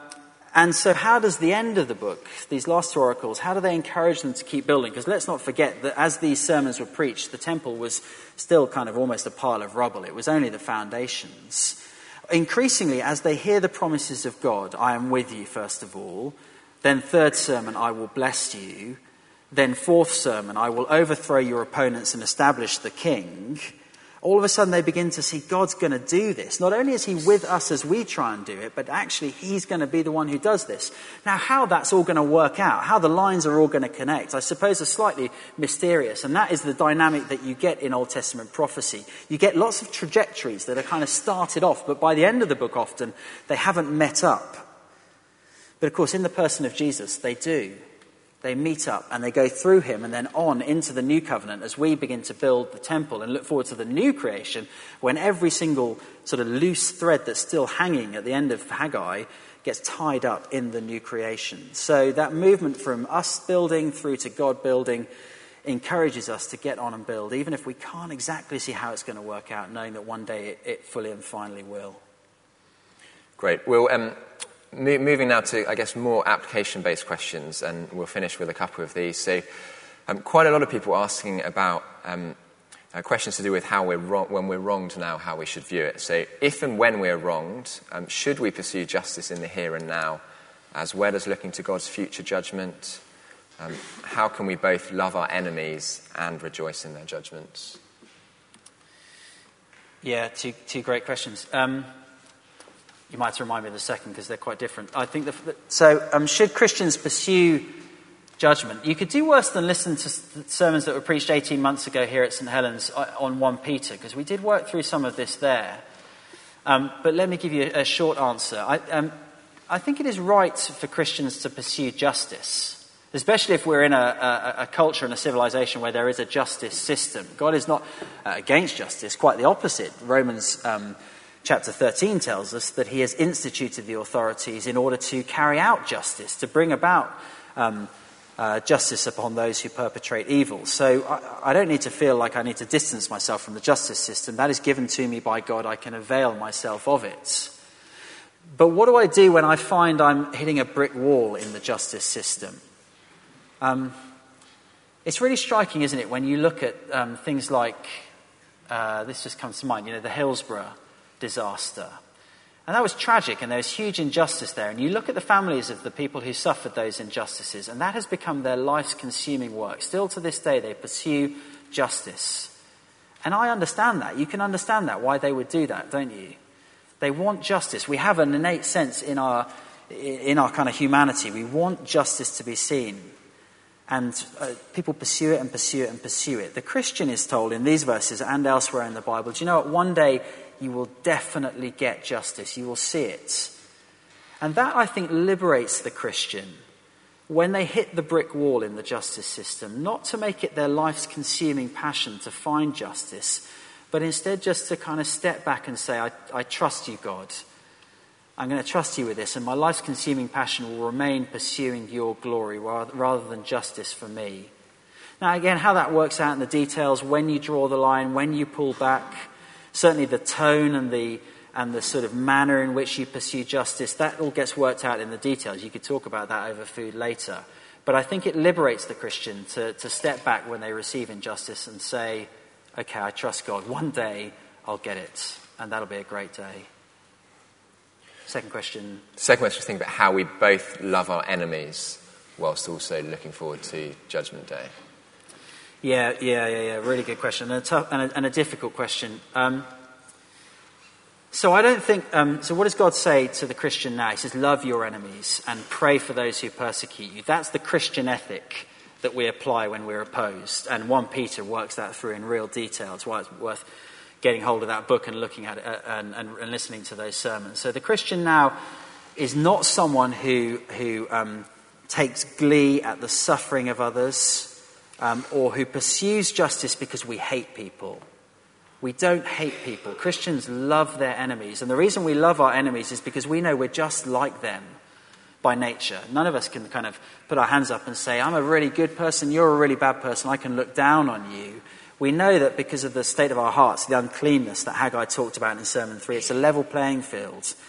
and so how does the end of the book, these last two oracles, how do they encourage them to keep building? Because let's not forget that as these sermons were preached, the temple was still kind of almost a pile of rubble. It was only the foundations. Increasingly, as they hear the promises of God, I am with you, first of all. Then third sermon, I will bless you. Then fourth sermon, I will overthrow your opponents and establish the king. All of a sudden they begin to see God's going to do this. Not only is he with us as we try and do it, but actually he's going to be the one who does this. Now, how that's all going to work out, how the lines are all going to connect, I suppose are slightly mysterious. And that is the dynamic that you get in Old Testament prophecy. You get lots of trajectories that are kind of started off, but by the end of the book often they haven't met up. But of course, in the person of Jesus, they do. They meet up and they go through him and then on into the new covenant as we begin to build the temple and look forward to the new creation, when every single sort of loose thread that's still hanging at the end of Haggai gets tied up in the new creation. So that movement from us building through to God building encourages us to get on and build, even if we can't exactly see how it's going to work out, knowing that one day it, it fully and finally will. Great. Well, um, mo- moving now to, I guess, more application-based questions, and we'll finish with a couple of these. So um, quite a lot of people asking about um, uh, questions to do with how we're wrong, when we're wronged now, how we should view it. So if and when we're wronged, um, should we pursue justice in the here and now, as well as looking to God's future judgment? Um, how can we both love our enemies and rejoice in their judgments? Yeah, two two great questions. Um, you might have to remind me of the second because they're quite different. I think the, the, so. Um, should Christians pursue judgment? You could do worse than listen to sermons that were preached eighteen months ago here at St Helens on First Peter, because we did work through some of this there. Um, but let me give you a, a short answer. I, um, I think it is right for Christians to pursue justice, especially if we're in a, a, a culture and a civilization where there is a justice system. God is not uh, against justice, quite the opposite. Romans um, chapter thirteen tells us that he has instituted the authorities in order to carry out justice, to bring about um, uh, justice upon those who perpetrate evil. So I, I don't need to feel like I need to distance myself from the justice system. That is given to me by God. I can avail myself of it. But what do I do when I find I'm hitting a brick wall in the justice system? Um, it's really striking, isn't it, when you look at um, things like, uh, this just comes to mind, you know, the Hillsborough disaster. And that was tragic, and there was huge injustice there. And you look at the families of the people who suffered those injustices, and that has become their life's consuming work. Still to this day, they pursue justice. And I understand that. You can understand that, why they would do that, don't you? They want justice. We have an innate sense in our, in our kind of humanity. We want justice to be seen. And uh, people pursue it and pursue it and pursue it. The Christian is told in these verses and elsewhere in the Bible, do you know what? One day you will definitely get justice. You will see it. And that, I think, liberates the Christian when they hit the brick wall in the justice system, not to make it their life's consuming passion to find justice, but instead just to kind of step back and say, I, I trust you, God. I'm going to trust you with this, and my life's consuming passion will remain pursuing your glory rather than justice for me. Now, again, how that works out in the details, when you draw the line, when you pull back, certainly the tone and the and the sort of manner in which you pursue justice, that all gets worked out in the details. You could talk about that over food later. But I think it liberates the Christian to, to step back when they receive injustice and say, okay, I trust God. One day I'll get it, and that'll be a great day. Second question. Second question, think about how we both love our enemies whilst also looking forward to Judgment Day. Yeah, yeah, yeah, yeah. Really good question, and a tough and a, and a difficult question. Um, so I don't think. Um, so what does God say to the Christian now? He says, "Love your enemies and pray for those who persecute you." That's the Christian ethic that we apply when we're opposed. And First Peter works that through in real detail. It's why it's worth getting hold of that book and looking at it and, and, and listening to those sermons. So the Christian now is not someone who who um, takes glee at the suffering of others, um, or who pursues justice because we hate people. We don't hate people. Christians love their enemies. And the reason we love our enemies is because we know we're just like them by nature. None of us can kind of put our hands up and say, I'm a really good person, you're a really bad person, I can look down on you. We know that because of the state of our hearts, the uncleanness that Haggai talked about in Sermon three, it's a level playing field.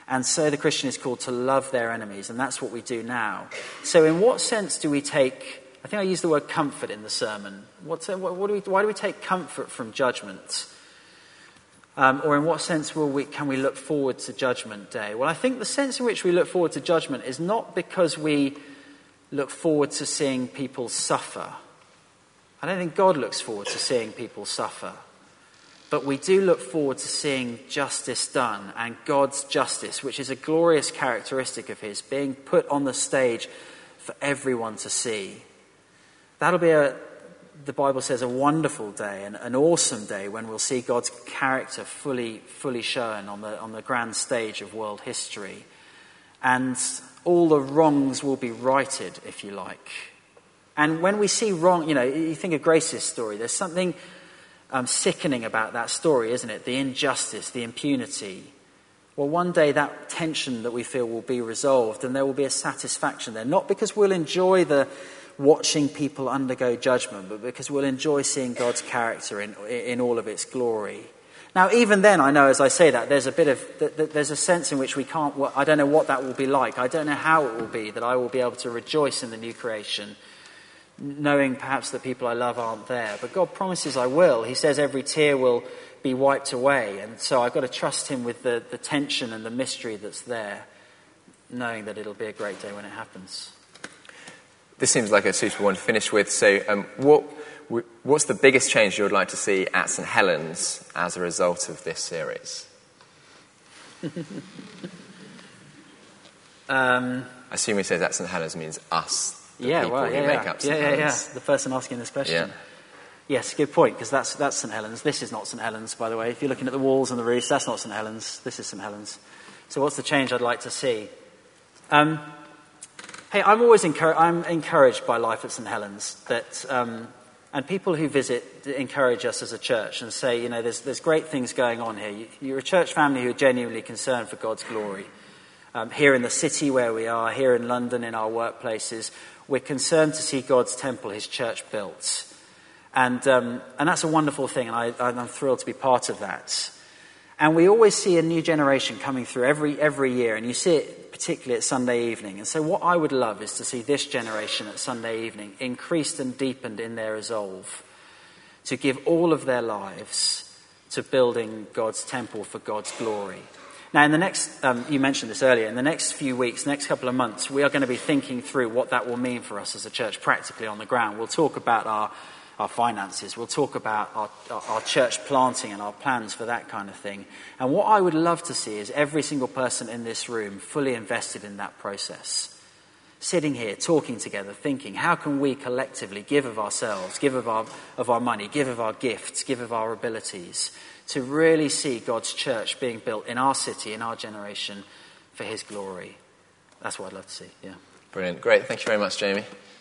And so the Christian is called to love their enemies, and that's what we do now. So in what sense do we take, I think I used the word comfort in the sermon. What's, what, what do we, why do we take comfort from judgment? Um, or in what sense will we, can we look forward to Judgment Day? Well, I think the sense in which we look forward to judgment is not because we look forward to seeing people suffer. I don't think God looks forward to seeing people suffer. But we do look forward to seeing justice done, and God's justice, which is a glorious characteristic of his, being put on the stage for everyone to see. That'll be, a, the Bible says, a wonderful day, an, an awesome day when we'll see God's character fully, fully shown on the, on the grand stage of world history. And all the wrongs will be righted, if you like. And when we see wrong, you know, you think of Grace's story, there's something um, sickening about that story, isn't it? The injustice, the impunity. Well, one day that tension that we feel will be resolved, and there will be a satisfaction there. Not because we'll enjoy the watching people undergo judgment, but because we'll enjoy seeing God's character in in all of its glory. Now, even then, I know as I say that, there's a bit of, there's a sense in which we can't, I don't know what that will be like. I don't know how it will be that I will be able to rejoice in the new creation, knowing perhaps that people I love aren't there. But God promises I will. He says every tear will be wiped away. And so I've got to trust him with the, the tension and the mystery that's there, knowing that it'll be a great day when it happens. This seems like a suitable one to finish with. So um, what what's the biggest change you would like to see at St Helens as a result of this series? um, I assume he says at St Helens means us. The yeah, people well, who yeah, make yeah. up St yeah, yeah, Helens. yeah. The person asking this question. Yeah. Yes, good point, because that's that's St Helens. This is not St Helens, by the way. If you're looking at the walls and the roofs, that's not St Helens. This is St Helens. So what's the change I'd like to see? Um, hey, I'm always encour- I'm encouraged by life at St Helens. That um, and people who visit encourage us as a church and say, you know, there's there's great things going on here. You, you're a church family who are genuinely concerned for God's glory. Um, here in the city where we are, here in London, in our workplaces, we're concerned to see God's temple, his church, built. And um, and that's a wonderful thing, and I, I'm thrilled to be part of that. And we always see a new generation coming through every every year, and you see it particularly at Sunday evening. And so what I would love is to see this generation at Sunday evening increased and deepened in their resolve to give all of their lives to building God's temple for God's glory. Now, in the next, um, you mentioned this earlier, in the next few weeks, next couple of months, we are going to be thinking through what that will mean for us as a church practically on the ground. We'll talk about our our finances. We'll talk about our, our church planting and our plans for that kind of thing. And what I would love to see is every single person in this room fully invested in that process. Sitting here, talking together, thinking, how can we collectively give of ourselves, give of our, of our money, give of our gifts, give of our abilities, to really see God's church being built in our city, in our generation, for his glory. That's what I'd love to see, yeah. Brilliant. Great. Thank you very much, Jamie.